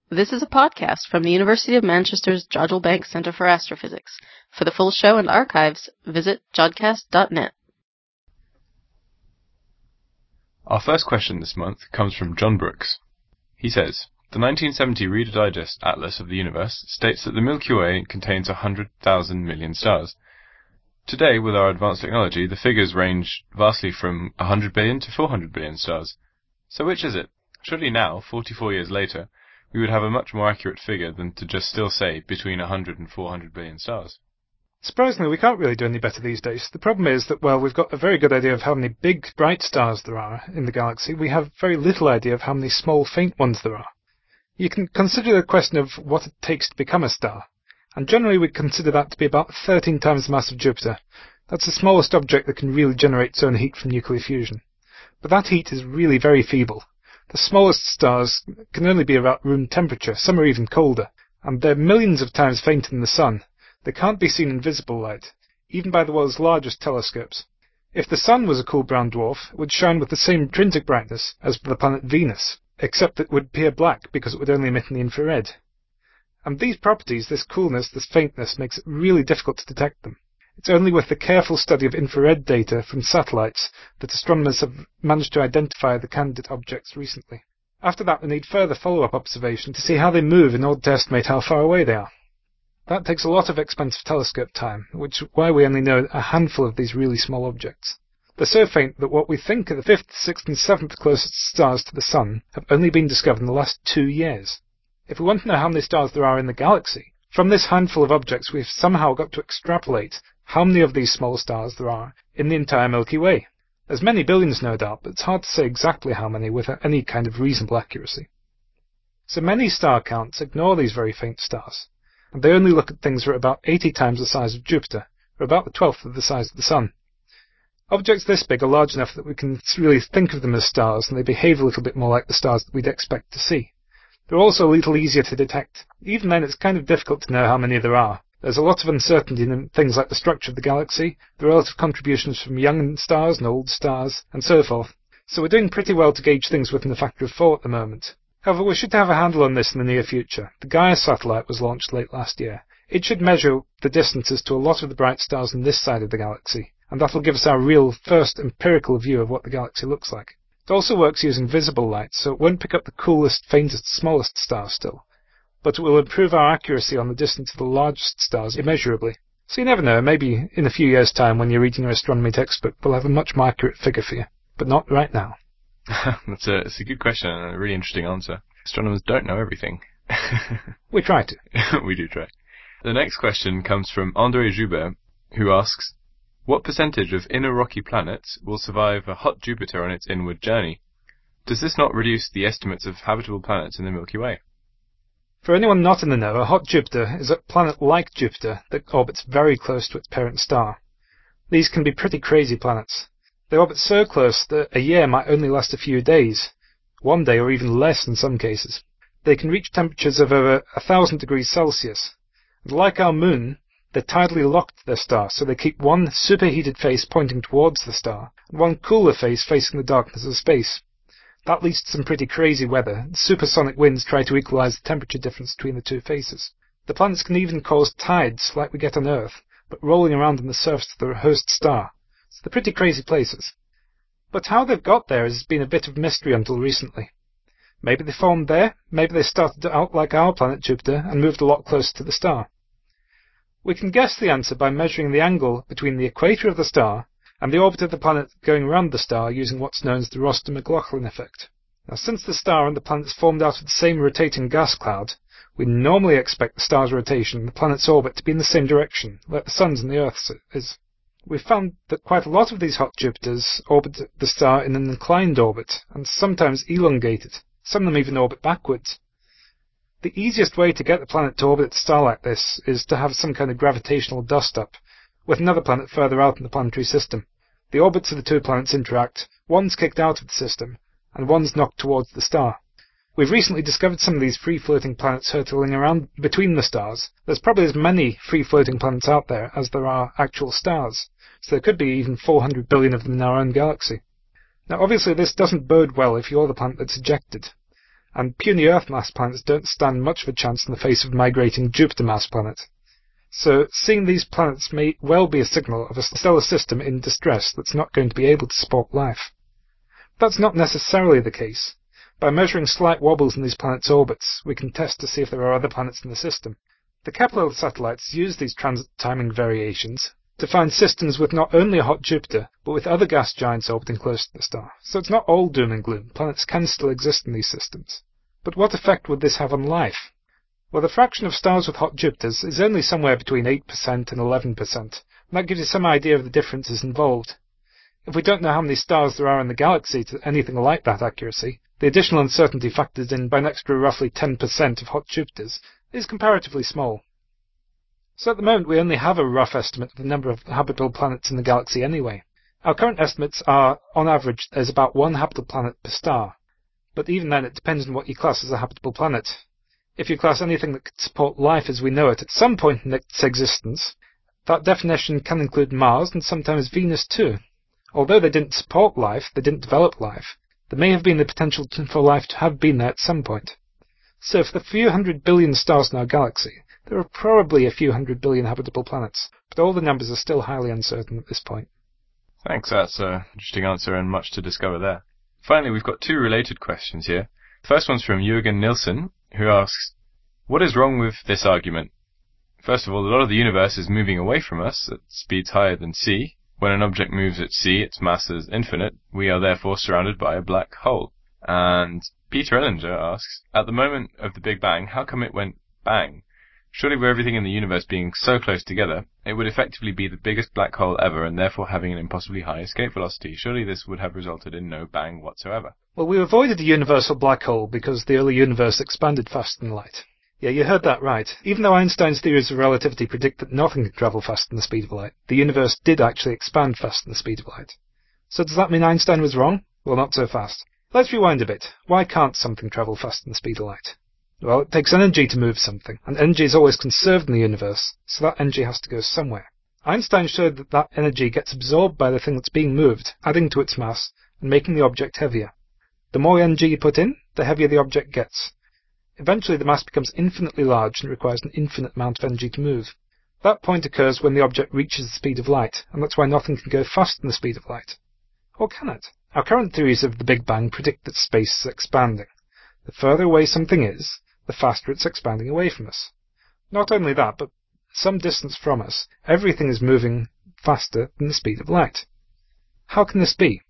This is a podcast from the University of Manchester's Jodrell Bank Centre for Astrophysics. For the full show and archives, visit jodcast.net. Our first question this month comes from John Brooks. He says, the 1970 Reader Digest Atlas of the Universe states that the Milky Way contains 100,000 million stars. Today, with our advanced technology, the figures range vastly from 100 billion to 400 billion stars. So which is it? Surely now, 44 years later, we would have a much more accurate figure than to just still say between 100 and 400 billion stars. Surprisingly, we can't really do any better these days. The problem is that, while we've got a very good idea of how many big, bright stars there are in the galaxy, we have very little idea of how many small, faint ones there are. You can consider the question of what it takes to become a star, and generally we consider that to be about 13 times the mass of Jupiter. That's the smallest object that can really generate its own heat from nuclear fusion. But that heat is really very feeble. The smallest stars can only be about room temperature, some are even colder, and they're millions of times fainter than the Sun. They can't be seen in visible light, even by the world's largest telescopes. If the Sun was a cool brown dwarf, it would shine with the same intrinsic brightness as the planet Venus, except that it would appear black because it would only emit in the infrared. And these properties, this coolness, this faintness, makes it really difficult to detect them. It's only with the careful study of infrared data from satellites that astronomers have managed to identify the candidate objects recently. After that, we need further follow-up observation to see how they move in order to estimate how far away they are. That takes a lot of expensive telescope time, which is why we only know a handful of these really small objects. They're so faint that what we think are the 5th, 6th and 7th closest stars to the Sun have only been discovered in the last 2 years. If we want to know how many stars there are in the galaxy, from this handful of objects we've somehow got to extrapolate how many of these small stars there are in the entire Milky Way. There's many billions, no doubt, but it's hard to say exactly how many with any kind of reasonable accuracy. So many star counts ignore these very faint stars, and they only look at things that are about 80 times the size of Jupiter, or about the 12th of the size of the Sun. Objects this big are large enough that we can really think of them as stars, and they behave a little bit more like the stars that we'd expect to see. They're also a little easier to detect. Even then, it's kind of difficult to know how many there are. There's a lot of uncertainty in things like the structure of the galaxy, the relative contributions from young stars and old stars, and so forth. So we're doing pretty well to gauge things within a factor of 4 at the moment. However, we should have a handle on this in the near future. The Gaia satellite was launched late last year. It should measure the distances to a lot of the bright stars on this side of the galaxy, and that'll give us our real first empirical view of what the galaxy looks like. It also works using visible light, so it won't pick up the coolest, faintest, smallest stars still, but it will improve our accuracy on the distance of the largest stars immeasurably. So you never know, maybe in a few years' time when you're reading your astronomy textbook, we'll have a much more accurate figure for you, but not right now. It's a good question and a really interesting answer. Astronomers don't know everything. We try to. We do try. The next question comes from André Joubert, who asks, what percentage of inner rocky planets will survive a hot Jupiter on its inward journey? Does this not reduce the estimates of habitable planets in the Milky Way? For anyone not in the know, a hot Jupiter is a planet like Jupiter that orbits very close to its parent star. These can be pretty crazy planets. They orbit so close that a year might only last a few days, 1 day or even less in some cases. They can reach temperatures of over 1,000 degrees Celsius. And like our moon, they're tidally locked to their star, so they keep one superheated face pointing towards the star, and one cooler face facing the darkness of space. That leads to some pretty crazy weather. Supersonic winds try to equalize the temperature difference between the two faces. The planets can even cause tides, like we get on Earth, but rolling around on the surface of the host star. So they're pretty crazy places. But how they've got there has been a bit of mystery until recently. Maybe they formed there, maybe they started out like our planet Jupiter and moved a lot closer to the star. We can guess the answer by measuring the angle between the equator of the star and the orbit of the planet going around the star using what's known as the Rossum-McLaughlin effect. Now, since the star and the planet is formed out of the same rotating gas cloud, we normally expect the star's rotation and the planet's orbit to be in the same direction, like the Sun's and the Earth's is. We've found that quite a lot of these hot Jupiters orbit the star in an inclined orbit, and sometimes elongated. Some of them even orbit backwards. The easiest way to get the planet to orbit a star like this is to have some kind of gravitational dust-up, with another planet further out in the planetary system. The orbits of the two planets interact, one's kicked out of the system, and one's knocked towards the star. We've recently discovered some of these free-floating planets hurtling around between the stars. There's probably as many free-floating planets out there as there are actual stars, so there could be even 400 billion of them in our own galaxy. Now, obviously, this doesn't bode well if you're the planet that's ejected. and puny Earth-mass planets don't stand much of a chance in the face of a migrating Jupiter-mass planet. So seeing these planets may well be a signal of a stellar system in distress that's not going to be able to support life. That's not necessarily the case. By measuring slight wobbles in these planets' orbits, we can test to see if there are other planets in the system. The Kepler satellites use these transit timing variations to find systems with not only a hot Jupiter, but with other gas giants orbiting close to the star. So it's not all doom and gloom. Planets can still exist in these systems. But what effect would this have on life? Well, the fraction of stars with hot Jupiters is only somewhere between 8% and 11%, and that gives you some idea of the differences involved. If we don't know how many stars there are in the galaxy to anything like that accuracy, the additional uncertainty factored in by an extra roughly 10% of hot Jupiters is comparatively small. So at the moment we only have a rough estimate of the number of habitable planets in the galaxy anyway. Our current estimates are, on average, there's about one habitable planet per star. But even then it depends on what you class as a habitable planet. If you class anything that could support life as we know it at some point in its existence, that definition can include Mars and sometimes Venus too. Although they didn't support life, they didn't develop life, there may have been the potential for life to have been there at some point. So for the few 100 billion stars in our galaxy, there are probably a few 100 billion habitable planets, but all the numbers are still highly uncertain at this point. Thanks, that's an interesting answer and much to discover there. Finally, we've got two related questions here. The first one's from Jürgen Nilsson, who asks, what is wrong with this argument? First of all, a lot of the universe is moving away from us at speeds higher than c. When an object moves at c, its mass is infinite. We are therefore surrounded by a black hole. And Peter Ellinger asks, at the moment of the Big Bang, how come it went bang? Surely with everything in the universe being so close together, it would effectively be the biggest black hole ever and therefore having an impossibly high escape velocity. Surely this would have resulted in no bang whatsoever. Well, we avoided a universal black hole because the early universe expanded faster than light. Yeah, you heard that right. Even though Einstein's theories of relativity predict that nothing can travel faster than the speed of light, the universe did actually expand faster than the speed of light. So does that mean Einstein was wrong? Well, not so fast. Let's rewind a bit. Why can't something travel faster than the speed of light? Well, it takes energy to move something, and energy is always conserved in the universe, so that energy has to go somewhere. Einstein showed that that energy gets absorbed by the thing that's being moved, adding to its mass, and making the object heavier. The more energy you put in, the heavier the object gets. Eventually the mass becomes infinitely large and requires an infinite amount of energy to move. That point occurs when the object reaches the speed of light, and that's why nothing can go faster than the speed of light. Or can it? Our current theories of the Big Bang predict that space is expanding. The further away something is, the faster it's expanding away from us. Not only that, but some distance from us, everything is moving faster than the speed of light. How can this be?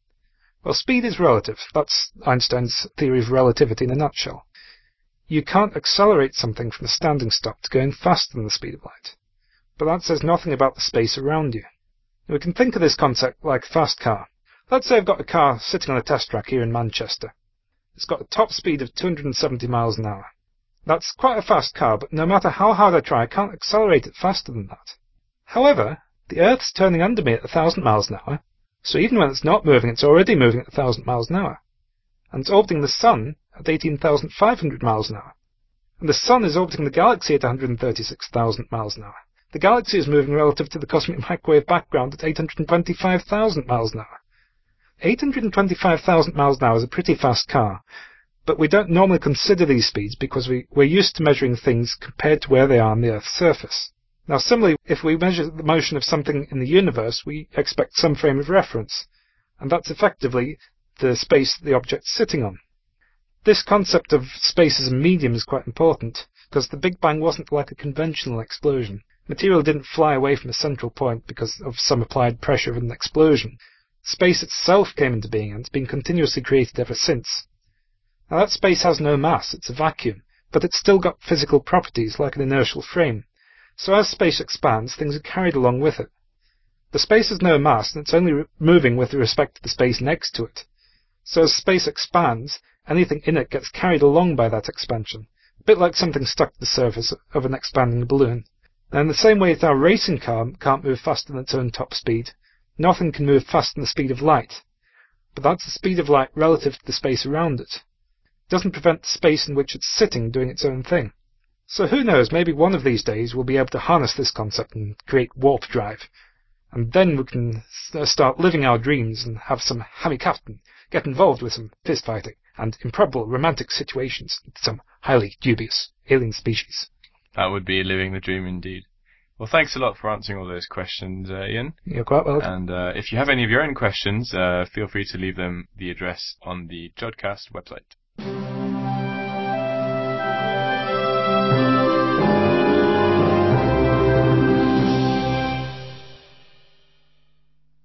Well, speed is relative. That's Einstein's theory of relativity in a nutshell. You can't accelerate something from a standing stop to going faster than the speed of light. But that says nothing about the space around you. We can think of this concept like a fast car. Let's say I've got a car sitting on a test track here in Manchester. It's got a top speed of 270 miles an hour. That's quite a fast car, but no matter how hard I try, I can't accelerate it faster than that. However, the Earth's turning under me at 1,000 miles an hour, so even when it's not moving, it's already moving at 1,000 miles an hour. And it's orbiting the Sun at 18,500 miles an hour. And the Sun is orbiting the Galaxy at 136,000 miles an hour. The Galaxy is moving relative to the cosmic microwave background at 825,000 miles an hour. 825,000 miles an hour is a pretty fast car, but we don't normally consider these speeds because we're used to measuring things compared to where they are on the Earth's surface. Now similarly, if we measure the motion of something in the universe, we expect some frame of reference, and that's effectively the space that the object's sitting on. This concept of space as a medium is quite important, because the Big Bang wasn't like a conventional explosion. Material didn't fly away from a central point because of some applied pressure of an explosion. Space itself came into being and has been continuously created ever since. Now that space has no mass, it's a vacuum, but it's still got physical properties like an inertial frame. So as space expands, things are carried along with it. The space has no mass and it's only moving with respect to the space next to it. So as space expands, anything in it gets carried along by that expansion, a bit like something stuck to the surface of an expanding balloon. Now in the same way that our racing car can't move faster than its own top speed, nothing can move faster than the speed of light. But that's the speed of light relative to the space around it. It doesn't prevent the space in which it's sitting doing its own thing. So who knows, maybe one of these days we'll be able to harness this concept and create warp drive. And then we can start living our dreams and have some hammy captain, get involved with some fist fighting, and improbable romantic situations with some highly dubious alien species. That would be living the dream indeed. Well, thanks a lot for answering all those questions, Ian. You're quite welcome. And if you have any of your own questions, feel free to leave them the address on the Jodcast website.